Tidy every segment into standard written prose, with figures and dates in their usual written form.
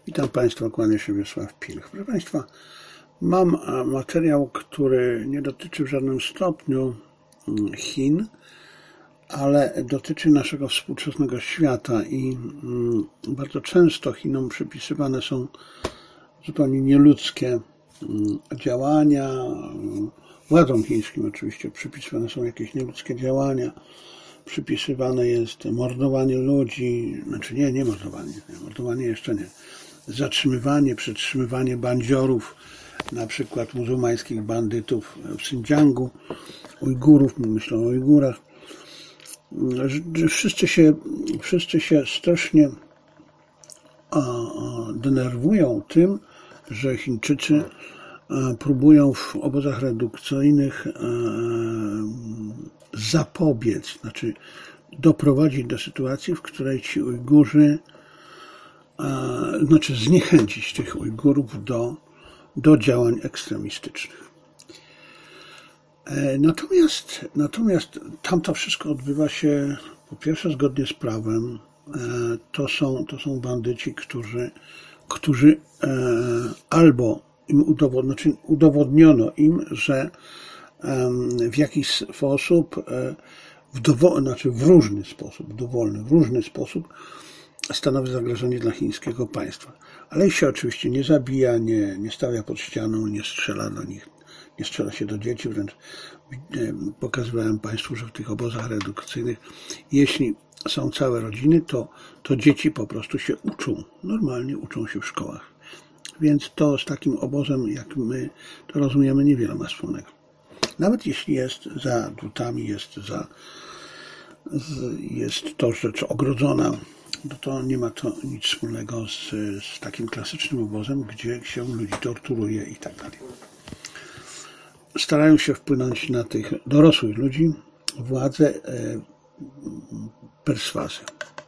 Witam Państwa, kłania się Wiesław Pilch. Proszę Państwa, mam materiał, który nie dotyczy w żadnym stopniu Chin, ale dotyczy naszego współczesnego świata i bardzo często Chinom przypisywane są zupełnie nieludzkie działania. Władzom chińskim oczywiście przypisywane są jakieś nieludzkie działania, przypisywane jest mordowanie ludzi, znaczy nie mordowanie jeszcze nie, zatrzymywanie, przetrzymywanie bandziorów, na przykład muzułmańskich bandytów w Xinjiangu, Ujgurów, myślę o Ujgurach. Wszyscy się strasznie denerwują tym, że Chińczycy próbują w obozach redukcyjnych zapobiec, znaczy doprowadzić do sytuacji, w której ci Ujgurzy, znaczy zniechęcić tych Ujgurów do działań ekstremistycznych. Natomiast tamto wszystko odbywa się po pierwsze zgodnie z prawem. To są bandyci, którzy albo im udowodniono im, że w jakiś sposób, w różny sposób, dowolny, w różny sposób stanowi zagrożenie dla chińskiego państwa. Ale ich się oczywiście nie zabija, nie stawia pod ścianą, nie strzela do nich, nie strzela się do dzieci, wręcz pokazywałem Państwu, że w tych obozach redukcyjnych, jeśli są całe rodziny, to dzieci po prostu się uczą, normalnie uczą się w szkołach. Więc to z takim obozem, jak my to rozumiemy, niewiele ma wspólnego. Nawet jeśli jest za drutami, jest to rzecz ogrodzona, to nie ma to nic wspólnego z takim klasycznym obozem, gdzie się ludzi torturuje i tak dalej. Starają się wpłynąć na tych dorosłych ludzi władze perswazją.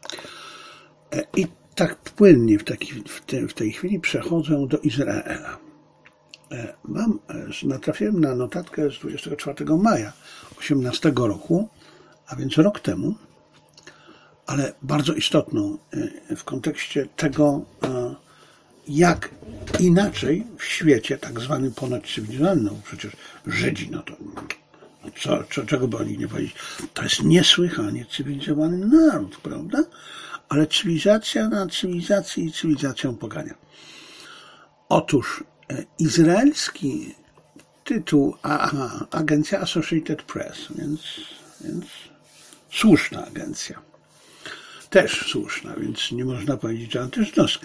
I tak płynnie w tej chwili przechodzę do Izraela. Natrafiłem na notatkę z 24 maja 2018 roku, a więc rok temu, ale bardzo istotną w kontekście tego, jak inaczej w świecie tak zwanym ponadcywilizowanym, no przecież Żydzi, czego by o nich nie powiedzieć, to jest niesłychanie cywilizowany naród, prawda? Ale cywilizacja na cywilizacji i cywilizacją pogania. Otóż izraelski tytuł, agencja Associated Press, więc słuszna agencja. Też słuszna, więc nie można powiedzieć, że antyżydowska.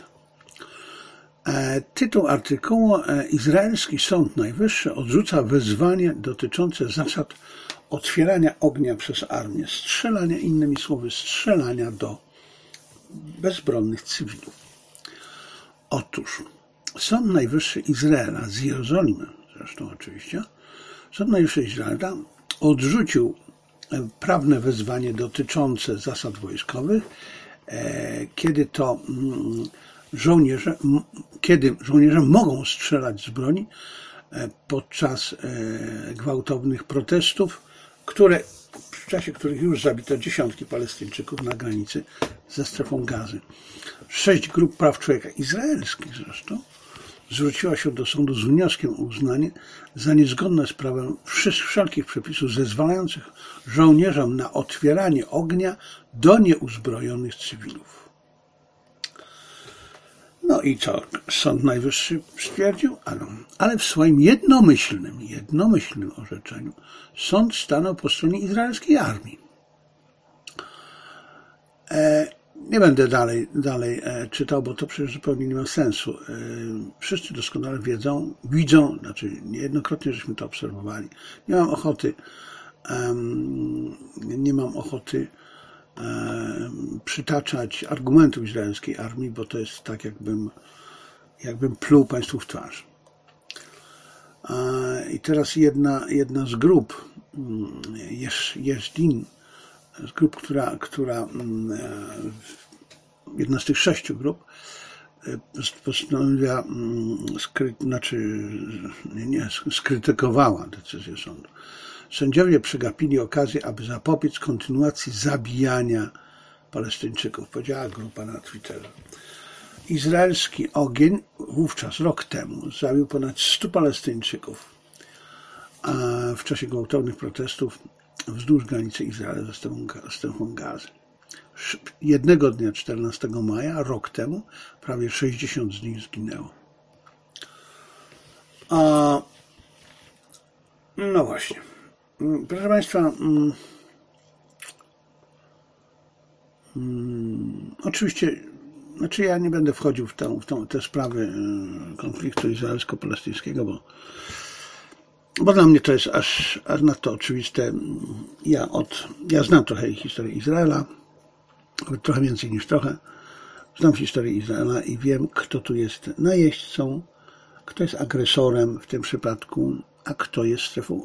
Tytuł artykułu: Izraelski Sąd Najwyższy odrzuca wezwanie dotyczące zasad otwierania ognia przez armię, innymi słowy, strzelania do bezbronnych cywilów. Otóż Sąd Najwyższy Izraela z Jerozolimy, zresztą oczywiście, Sąd Najwyższy Izraela odrzucił prawne wezwanie dotyczące zasad wojskowych, kiedy żołnierze mogą strzelać z broni podczas gwałtownych protestów, w czasie których już zabito dziesiątki Palestyńczyków na granicy ze strefą Gazy. 6 grup praw człowieka, izraelskich zresztą, zwróciła się do sądu z wnioskiem o uznanie za niezgodne z prawem wszelkich przepisów zezwalających żołnierzom na otwieranie ognia do nieuzbrojonych cywilów. No i co Sąd Najwyższy stwierdził? Ale w swoim jednomyślnym orzeczeniu sąd stanął po stronie izraelskiej armii. Nie będę dalej czytał, bo to przecież zupełnie nie ma sensu. Wszyscy doskonale widzą, znaczy niejednokrotnie żeśmy to obserwowali. Nie mam ochoty przytaczać argumentów izraelskiej armii, bo to jest tak, jakbym pluł Państwu w twarz. I teraz jedna z grup, Jezdin, z grup, jedna z tych 6 grup postanowiła, skrytykowała decyzję sądu. Sędziowie przegapili okazję, aby zapobiec kontynuacji zabijania Palestyńczyków, powiedziała grupa na Twitterze. izraelski ogień wówczas, rok temu, zabił ponad 100 Palestyńczyków w czasie gwałtownych protestów wzdłuż granicy Izraela ze strefą Gazy. Jednego dnia, 14 maja, rok temu, prawie 60 z nich zginęło. No właśnie. Proszę Państwa, oczywiście, ja nie będę wchodził w te sprawy konfliktu izraelsko-palestyńskiego, bo dla mnie to jest aż nadto oczywiste. Ja znam trochę historię Izraela, trochę więcej niż trochę. Znam historię Izraela i wiem, kto tu jest najeźdźcą, kto jest agresorem w tym przypadku, a kto jest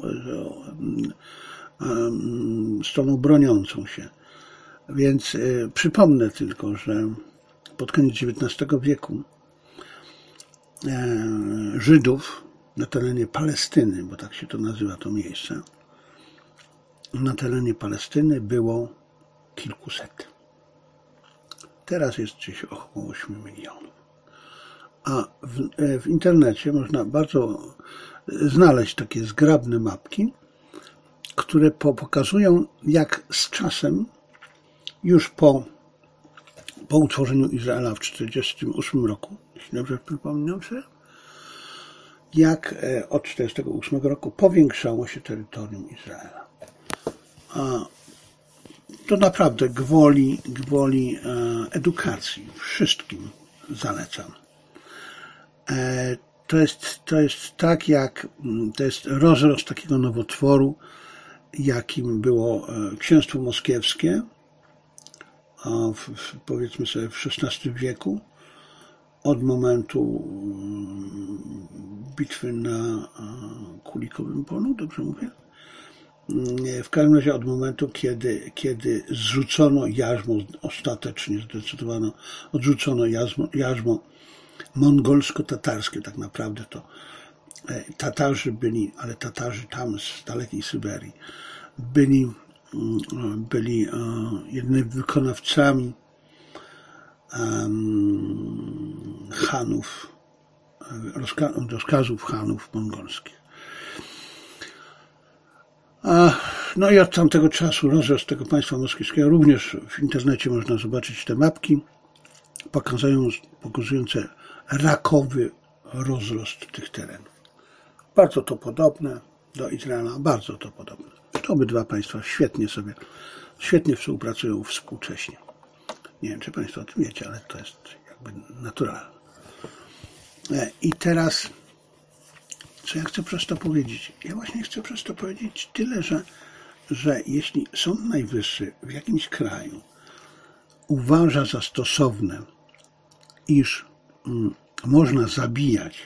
stroną broniącą się. Więc przypomnę tylko, że pod koniec XIX wieku Żydów na terenie Palestyny, bo tak się to nazywa to miejsce, na terenie Palestyny było kilkuset. Teraz jest gdzieś około 8 milionów. A w internecie można bardzo znaleźć takie zgrabne mapki, które pokazują, jak z czasem, już po utworzeniu Izraela w 1948 roku, jeśli dobrze przypominam sobie, jak od 1948 roku powiększało się terytorium Izraela. To naprawdę gwoli edukacji. Wszystkim zalecam. To jest tak, to jest rozrost takiego nowotworu, jakim było księstwo moskiewskie, powiedzmy sobie w XVI wieku, od momentu bitwy na Kulikowym Polu, dobrze mówię? W każdym razie od momentu, kiedy zrzucono jarzmo, ostatecznie zdecydowano, odrzucono jarzmo mongolsko-tatarskie, tak naprawdę to Tatarzy byli, ale Tatarzy tam z dalekiej Syberii, byli jednymi wykonawcami Hanów, rozkazów Hanów mongolskich. No i od tamtego czasu rozrost tego państwa moskiewskiego, również w internecie można zobaczyć te mapki pokazujące rakowy rozrost tych terenów. Bardzo to podobne do Izraela, bardzo to podobne. To obydwa państwa świetnie współpracują współcześnie. Nie wiem, czy Państwo o tym wiecie, ale to jest jakby naturalne. I teraz, co ja chcę przez to powiedzieć? Ja właśnie chcę przez to powiedzieć tyle, że jeśli Sąd Najwyższy w jakimś kraju uważa za stosowne, iż można zabijać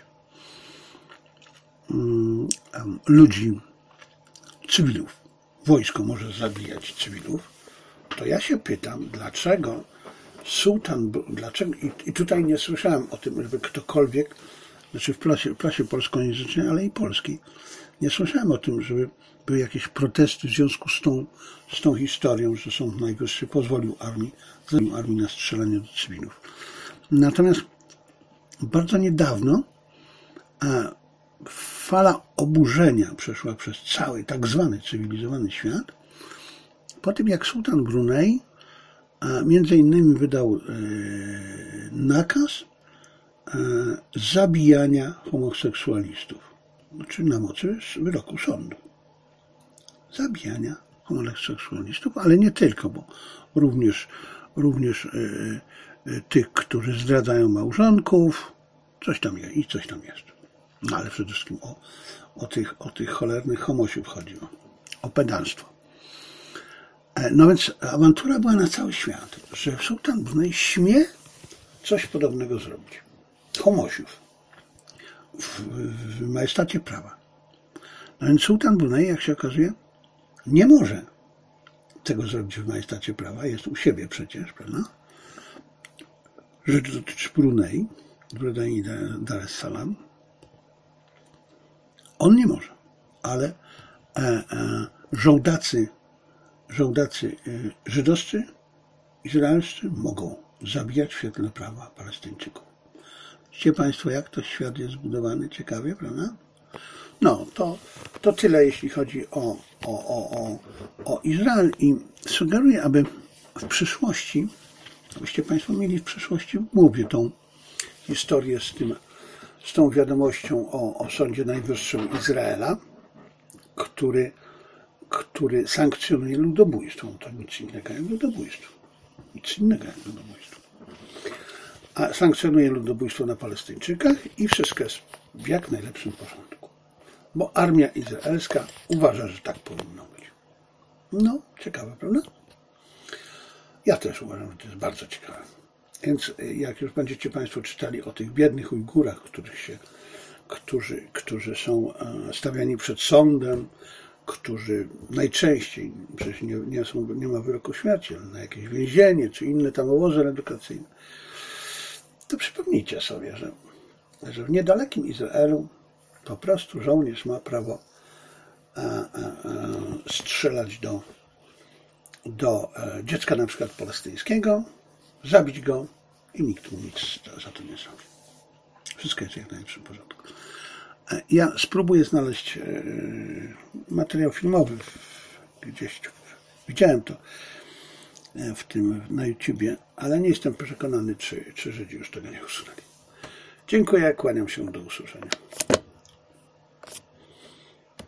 ludzi, cywilów, wojsko może zabijać cywilów, to ja się pytam, dlaczego i tutaj nie słyszałem o tym, żeby ktokolwiek, znaczy w prasie polskojęzycznej, ale i polskiej, nie słyszałem o tym, żeby były jakieś protesty w związku z tą historią, że Sąd Najwyższy pozwolił armii na strzelanie do cywilów. Natomiast bardzo niedawno fala oburzenia przeszła przez cały tak zwany cywilizowany świat, po tym jak sułtan Brunei między innymi wydał nakaz zabijania homoseksualistów, znaczy na mocy wyroku sądu. Zabijania homoseksualistów, ale nie tylko, bo również tych, którzy zdradzają małżonków, coś tam jest. No ale przede wszystkim o tych cholernych homosiów chodzi, o pedalstwo. No więc awantura była na cały świat, że sułtan Brunei śmie coś podobnego zrobić. Homosiów. W majestacie prawa. No więc sułtan Brunei, jak się okazuje, nie może tego zrobić w majestacie prawa. Jest u siebie przecież, prawda? Rzecz dotyczy Brunei, Brunei Dar es Salaam. On nie może, ale żołdacy żydowscy, izraelscy mogą zabijać w świetle prawa Palestyńczyków. Widzicie Państwo, jak to świat jest zbudowany? Ciekawie, prawda? No, to tyle, jeśli chodzi o Izrael i sugeruję, aby w przyszłości, abyście Państwo mieli w przyszłości w głowie tą historię z tą wiadomością o Sądzie Najwyższym Izraela, który sankcjonuje ludobójstwo. To nic innego jak ludobójstwo. Nic innego jak ludobójstwo. A sankcjonuje ludobójstwo na Palestyńczykach i wszystko jest w jak najlepszym porządku. Bo armia izraelska uważa, że tak powinno być. No, ciekawe, prawda? Ja też uważam, że to jest bardzo ciekawe. Więc jak już będziecie Państwo czytali o tych biednych Ujgurach, którzy są stawiani przed sądem, którzy najczęściej, przecież nie ma wyroku śmierci, ale na jakieś więzienie, czy inne tam obozy edukacyjne, to przypomnijcie sobie, że w niedalekim Izraelu po prostu żołnierz ma prawo strzelać do dziecka na przykład palestyńskiego, zabić go i nikt mu nic za to nie zrobi. Wszystko jest w jak najlepszym porządku. Ja spróbuję znaleźć materiał filmowy gdzieś. Widziałem to na YouTubie, ale nie jestem przekonany, czy Żydzi już tego nie usunęli. Dziękuję, kłaniam się, do usłyszenia.